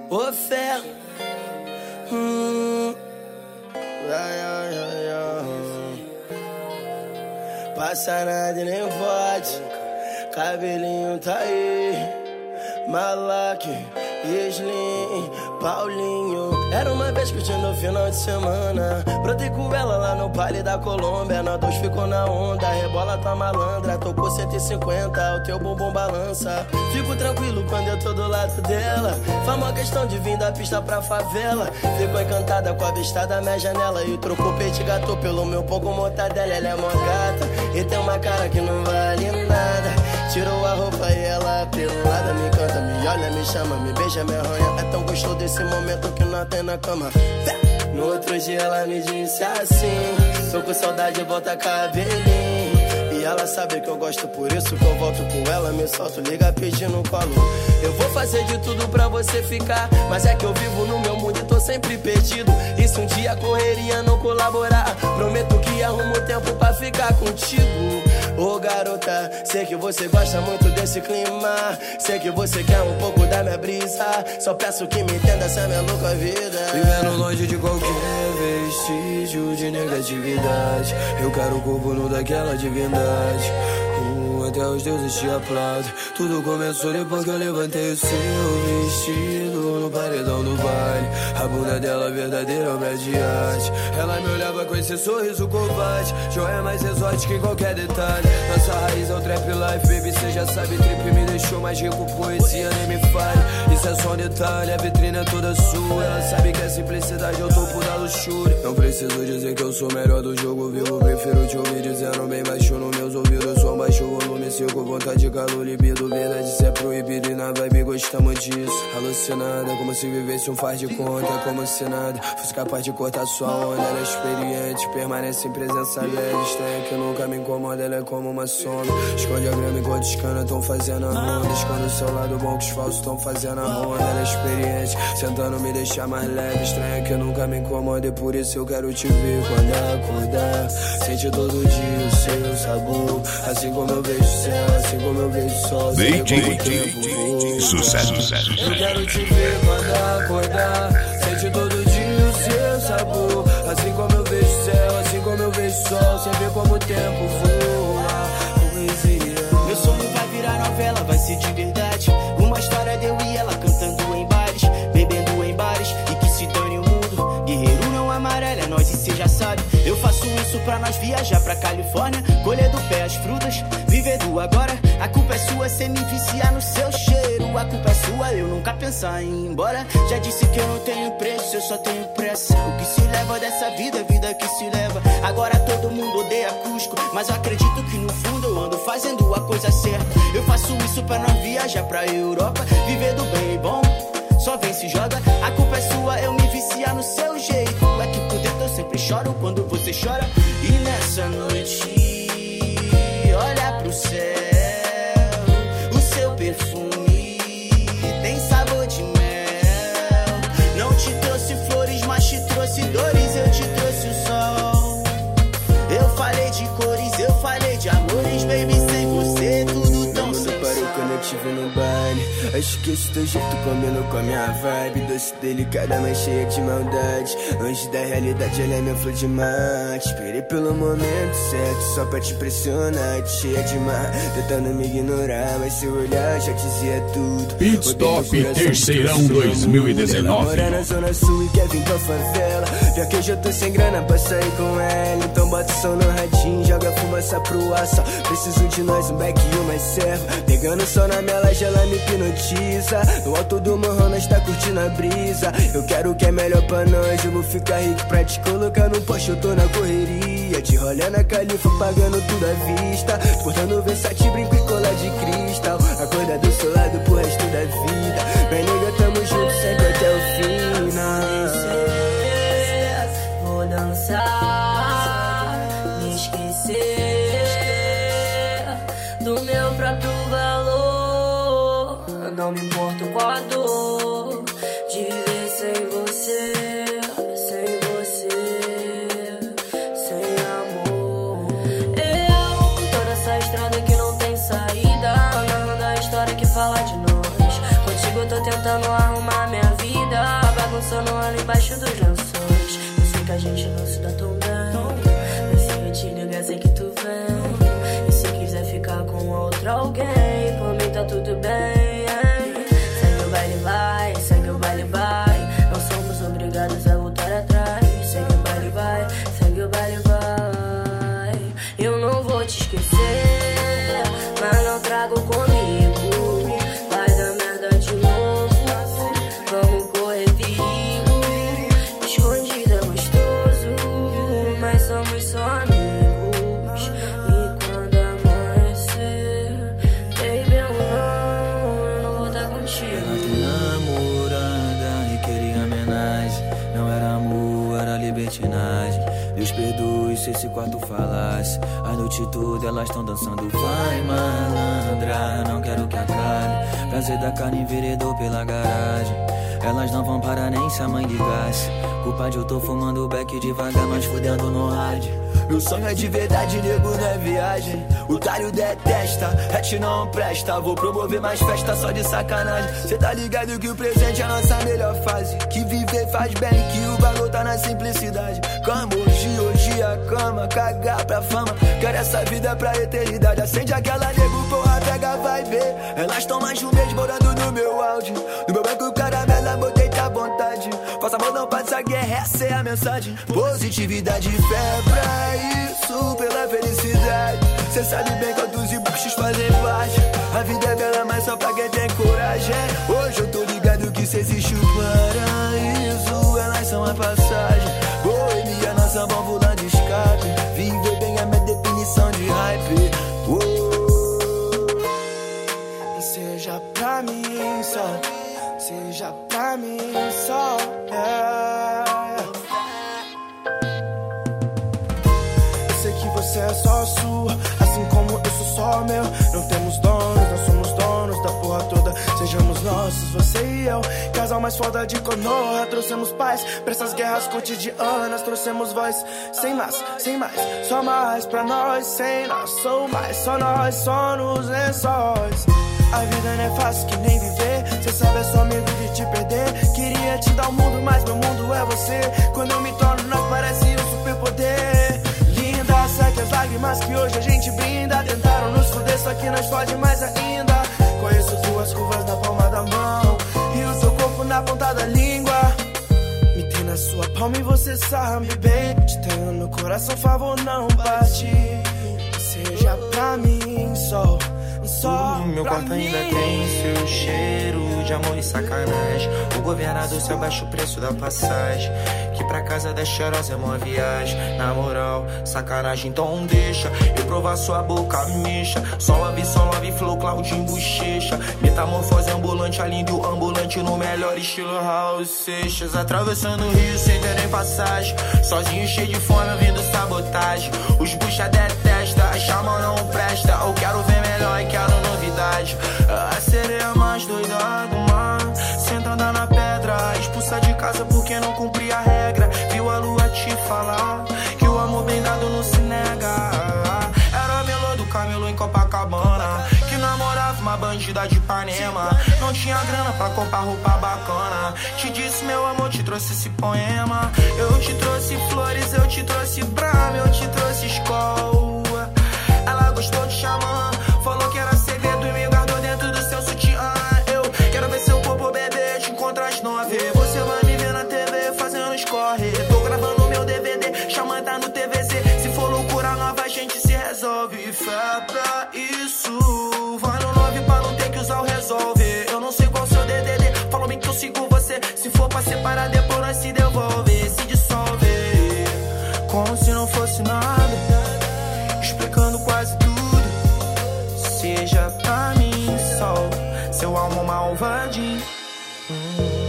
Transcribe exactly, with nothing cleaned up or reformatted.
Ô fé. Hum. Ai, ai, ai, ai. Passa nada e nem pode. Cabelinho tá aí. Malaque, Slim, Paulinho. Era uma vez que tinha no final de semana. Brotei com ela lá no baile da Colômbia. Nós dois ficou na onda, rebola tua malandra. Tocou cento e cinquenta, o teu bumbum balança. Fico tranquilo quando eu tô do lado dela. Faz uma questão de vir da pista pra favela. Ficou encantada com a vista da minha janela. E trocou peito gato pelo meu pão com mortadela. Ela é mó gata e tem uma cara que não vale nada. Tirou a roupa e ela pelada. Me canta, me olha, me chama, me beija, me arranha. É tão gostoso desse momento que nós tem na cama. No outro dia ela me disse assim: tô com saudade, volta cabelinho. E ela sabe que eu gosto, por isso que eu volto com ela. Me solto, liga pedindo colo. Eu vou fazer de tudo pra você ficar, mas é que eu vivo no meu mundo e tô sempre perdido. E se um dia a correria não colaborar, prometo que arrumo tempo pra ficar contigo. Ô garota, sei que você gosta muito desse clima. Sei que você quer um pouco da minha brisa. Só peço que me entenda essa minha louca vida. Vivendo longe de qualquer vestígio de negatividade. Eu quero o corpo nu daquela divindade. Uh, até os deuses te aplaudem. Tudo começou depois que eu levantei o seu vestido no paredão do baile. A bunda dela verdadeira obra de arte. Ela me olhava com esse sorriso covarde. Joia mais exótica em qualquer detalhe. Nossa raiz é o trap life, baby, cê já sabe. Trip me deixou mais rico, poesia nem me fale. Isso é só um detalhe, a vitrine é toda sua. Ela sabe que a simplicidade é o topo da luxúria. Não preciso dizer que eu sou melhor do jogo vivo. Prefiro te ouvir dizendo bem baixo nos meus ouvidos. Som baixo, volume seco, vontade, calor, libido. Verdade, cê é proibido e na vibe gostamos disso. Alucinada, como se vivesse um faz de conta. Como se nada fosse capaz de cortar sua onda. Ela é experiente, permanece em presença leve. Estranha que nunca me incomoda, ela é como uma sombra. Esconde a grama enquanto os canas tão fazendo a ronda. Esconde o seu lado bom que os falsos tão fazendo a ronda. Ela é experiente, tentando me deixar mais leve. Estranha que nunca me incomoda e por isso eu quero te ver quando acordar. Sente todo dia o seu sabor. Assim como eu vejo o céu, assim como eu vejo o sol. Sei como o tempo voa. Sucesso, sucesso. Eu quero te ver quando acordar. Sente todo dia o seu sabor. Assim como eu vejo o céu, assim como eu vejo o sol. Você vê como o tempo voa. Poesia. Meu sonho vai virar novela, vai ser de verdade. Uma história de eu e ela cantando em bares, bebendo em bares e que se dane o mundo. Guerreiro não amarelo, é nós e cê já sabe. Eu faço isso pra nós viajar pra Califórnia, colher do pé as frutas, viver do agora. A culpa é sua, cê me viciar no seu cheiro. A culpa é sua, eu nunca pensar em ir embora. Já disse que eu não tenho preço, eu só tenho pressa. O que se leva dessa vida é vida que se leva. Agora todo mundo odeia Cusco, mas eu acredito que no fundo eu ando fazendo a coisa certa. Eu faço isso pra não viajar pra Europa, viver do bem e bom, só vem se joga. A culpa é sua, eu me viciar no seu jeito. É que por dentro eu sempre choro quando você chora. E nessa noite, olha pro céu, o seu perfume tem sabor de mel. Não te trouxe flores, mas te trouxe dores. Eu te trouxe o sol. Eu falei de cores, eu falei de amores. Baby, sem você tudo tão sem sal. Quando eu te vi no baile, acho que esse teu jeito combinou com a minha vibe. Doce, delicada, mas cheia de maldade. Longe da realidade, ela é minha flor de mate. Esperei pelo momento certo, só pra te impressionar. Te cheia de mar, tentando me ignorar, mas seu olhar já dizia tudo. Pit Stop Terceirão dois mil e dezenove. Mora na zona sul e quer vir pra favela. Já que hoje eu tô sem grana pra sair com ela, então bota o som no radinho, joga fumaça pro ar. Só preciso de nós, um back e uma serva. Pegando só na minha laje, ela me hipnotiza. No alto do morrão, nós tá curtindo a brisa. Eu quero o que é melhor pra nós, eu vou ficar rico pra te colocar no Porsche. Eu tô na correria, de rolê na Califa, pagando tudo à vista. Portando Versace, brinco e colar de cristal. Acorda do seu lado pro resto da vida. Minha nega, tamo junto sempre até o final. Vou dançar, me esquecer do meu próprio valor. Não me importo com a dor de viver sem você, sem você, sem amor. Eu tô nessa estrada que não tem saída, andando na história que fala de nós. Contigo eu tô tentando arrumar minha vida. tá tudo bem. Segue o baile, vai, segue o baile, vai. Não somos obrigados a voltar atrás. Segue o baile, vai, segue o baile, vai. Eu não vou te esquecer, mas não trago comigo. Vai dar merda de novo, vamos correr perigo. Escondido é gostoso, mas somos só amigos. E quando amanhecer, baby, eu não, eu não vou estar contigo. Ela tem namorada e queria homenagem. Não era amor, era libertinagem. Deus perdoe se esse quarto falasse. A noite toda elas estão dançando. Vai, malandra, não quero que acabe. Prazer da carne enveredou pela garagem. Elas não vão parar nem se a mãe ligasse. Culpa de eu tô fumando beck devagar, mas fudendo no rádio. Meu sonho é de verdade, nego, não é viagem. O otário detesta, hatch não presta. Vou promover mais festa só de sacanagem. Cê tá ligado que o presente é a nossa melhor fase. Que viver faz bem, que o bagulho tá na simplicidade. Cama, hoje, hoje a cama, cagar pra fama. Quero essa vida pra eternidade. Acende aquela nego, porra, pega, vai ver. Elas tão mais de um mês morando no meu áudio. No meu banco caramela, botei tá vontade. Faça amor, não passa guerra, essa é a mensagem. Positividade e fé pra isso, pela felicidade. Cê sabe bem quantos embaixos fazem parte. A vida é bela, mas só pra quem tem coragem. Hoje eu tô ligado que se existe o paraíso, elas são a passagem. Boemia, nossa válvula de escape. Viver bem é minha definição de hype. Oh. Seja pra mim só, seja pra mim só, yeah. Eu sei que você é só sua, assim como eu sou só meu. Não temos donos, nós somos donos da porra toda. Sejamos nossos, você e eu, casal mais foda de Konoha. Trouxemos paz pra essas guerras cotidianas. Trouxemos voz, sem mais, sem mais, só mais pra nós. Sem nós, sou mais, só nós, só nos lençóis. A vida não é fácil que nem viver. Cê sabe, é só medo de te perder. Queria te dar o mundo, mas meu mundo é você. Quando eu me torno, nós parece um superpoder. Linda, segue as lágrimas que hoje a gente brinda. Tentaram nos foder, só que nós fode mais ainda. Conheço tuas curvas na palma da mão e o teu corpo na ponta da língua. Me tem na sua palma e você sabe bem. Te tenho no coração, favor, não bate. Seja pra mim só. Só o meu quarto ainda tem seu cheiro de amor e sacanagem. O governador se abaixa o preço da passagem, que pra casa da cheirosa é uma viagem. Na moral, sacanagem, então deixa eu provar sua boca mexa. Só love, só love, flow, Claudinho, bochecha. Metamorfose ambulante, alívio ambulante no melhor estilo Raul Seixas. Atravessando o rio sem ter nem passagem, sozinho cheio de fome ouvindo sabotagem. Os bucha detesta, a chama não presta. Eu quero ver melhor e quero novidade. A sereia mais doida do mar, sentada na pedra, expulsa de casa porque não cumpria a regra. Viu a lua te falar que o amor bem dado não se nega. Era a melô do camelo em Copacabana, que namorava uma bandida de Ipanema. Não tinha grana pra comprar roupa bacana. Te disse, meu amor, te trouxe esse poema. Eu te trouxe flores, eu te trouxe Brahma, eu te trouxe Skol. Ela gostou de xamã, falou que era segredo e me guardou dentro do seu sutiã. Eu quero ver seu corpo, bebê, te encontro às nove. Você vai me ver na T V fazendo escorre. Tô gravando meu D V D, xamã tá no T V C. Se for loucura nova, a gente se resolve. Fé pra isso, vai no nove pra não ter que usar o resolve. Eu não sei qual seu D D D, falou bem que eu sigo você. Se for pra separar, depois nós se devolve. Se dissolve, como se não fosse nada, explicando quase tudo. Seja pra mim, sol, seu alma malvadinho. Hum.